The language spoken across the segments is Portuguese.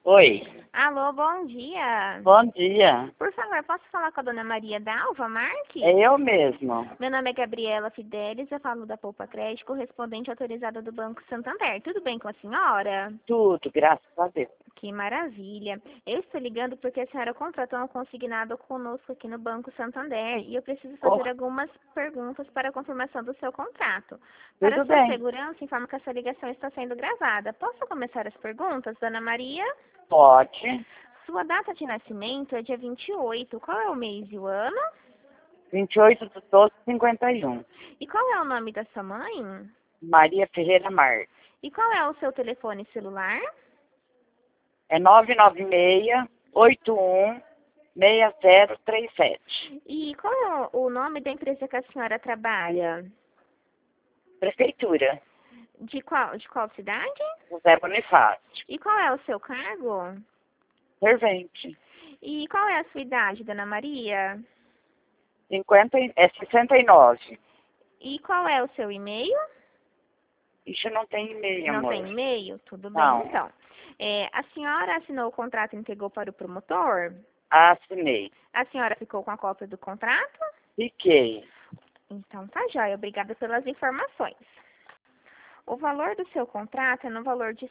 Oi, Alô, bom dia. bom dia. Por favor, posso falar com a dona Maria Dalva Marques? É eu mesmo. Meu nome é Gabriela Fidelis, eu falo da Poupa Crédito, correspondente autorizada do Banco Santander. Tudo bem com a senhora? Tudo, graças a Deus. Que maravilha. Eu estou ligando porque a senhora contratou um consignado conosco aqui no Banco Santander e eu preciso Oh, fazer algumas perguntas para a confirmação do seu contrato. Para tudo sua bem. segurança, informo que essa ligação está sendo gravada. Posso começar as perguntas, dona Maria? Pode. Sua data de nascimento é dia 28. Qual é o mês e o ano? 28/12/51. E qual é o nome da sua mãe? Maria Ferreira Marques. E qual é o seu telefone celular? É 996-81-6037. E qual é o nome da empresa que a senhora trabalha? Prefeitura, De qual cidade? José Bonifácio. E qual é o seu cargo? Servente. E qual é a sua idade, dona Maria? 69. E qual é o seu e-mail? Isso não tem e-mail, Não amor. tem e-mail? Tudo bem, Não. então. A senhora assinou o contrato e entregou para o promotor? Assinei. A senhora ficou com a cópia do contrato? Fiquei. Então tá joia, obrigada pelas informações. O valor do seu contrato é no valor de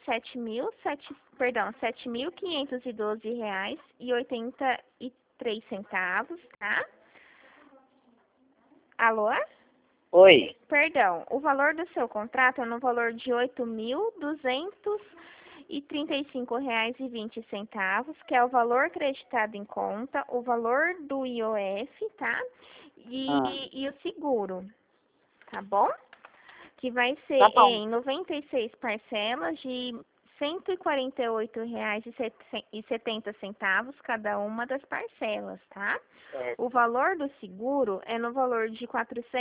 R$ 7.512,83, tá? Alô? Oi. Perdão, o valor do seu contrato é no valor de R$ 8.235,20, que é o valor creditado em conta, o valor do IOF, tá? Ah, E o seguro, tá bom? Que vai ser tá bom. em 96 parcelas de R$ 148,70 cada uma das parcelas, tá? Certo. O valor do seguro é no valor de R$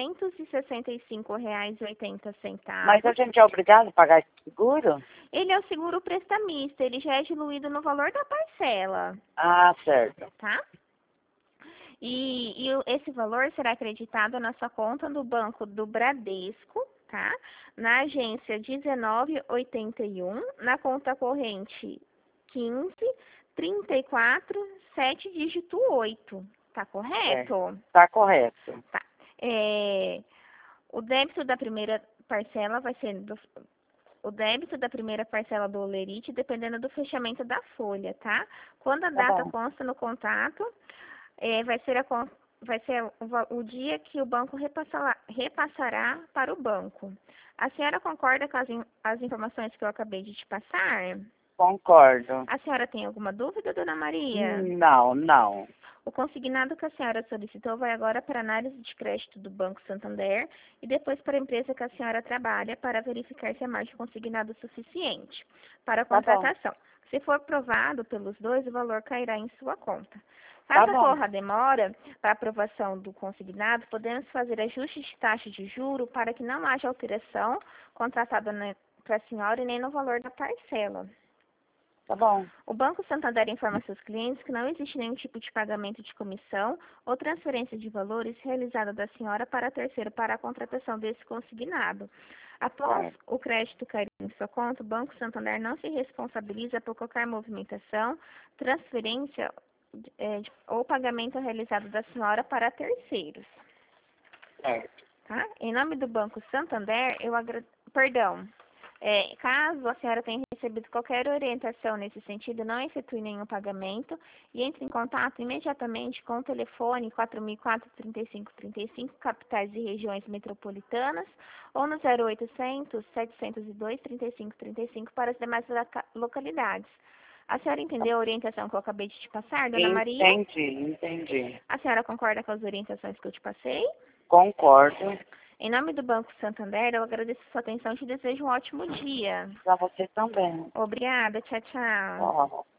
465,80. Mas a gente é obrigado a pagar esse seguro? Ele é o seguro prestamista, ele já é diluído no valor da parcela, Ah, certo. tá? Esse valor será acreditado na sua conta do Banco do Bradesco, tá? Na agência 1981, na conta corrente 15 34 7 dígito 8. Tá É, correto? tá correto. Tá. É, o débito da primeira parcela vai ser o débito da primeira parcela do Olerite, dependendo do fechamento da folha, tá? Quando a Tá data bom. consta no contrato, vai ser o dia que o banco repassará para o banco. A senhora concorda com as informações que eu acabei de te passar? Concordo. A senhora tem alguma dúvida, dona Maria? Não, não. O consignado que a senhora solicitou vai agora para a análise de crédito do Banco Santander e depois para a empresa que a senhora trabalha para verificar se a margem consignada é suficiente para a Tá bom. contratação. Se for aprovado pelos dois, o valor cairá em sua conta. Tá Caso bom. ocorra a demora para a aprovação do consignado, podemos fazer ajustes de taxa de juro para que não haja alteração contratada para a senhora e nem no valor da parcela. Tá bom. O Banco Santander informa seus clientes que não existe nenhum tipo de pagamento de comissão ou transferência de valores realizada da senhora para terceiro para a contratação desse consignado. Após Certo. o crédito cair em sua conta, o Banco Santander não se responsabiliza por qualquer movimentação, transferência ou pagamento realizado da senhora para terceiros. Certo. Tá? Em nome do Banco Santander, Perdão. Caso a senhora tenha recebido qualquer orientação nesse sentido, não efetue nenhum pagamento e entre em contato imediatamente com o telefone 4004-3535, capitais e regiões metropolitanas, ou no 0800 702 3535 para as demais localidades. A senhora entendeu a orientação que eu acabei de te passar, dona Maria? Entendi. A senhora concorda com as orientações que eu te passei? Concordo. Em nome do Banco Santander, eu agradeço a sua atenção e te desejo um ótimo dia. Pra você também. Obrigada, tchau, tchau. Ó.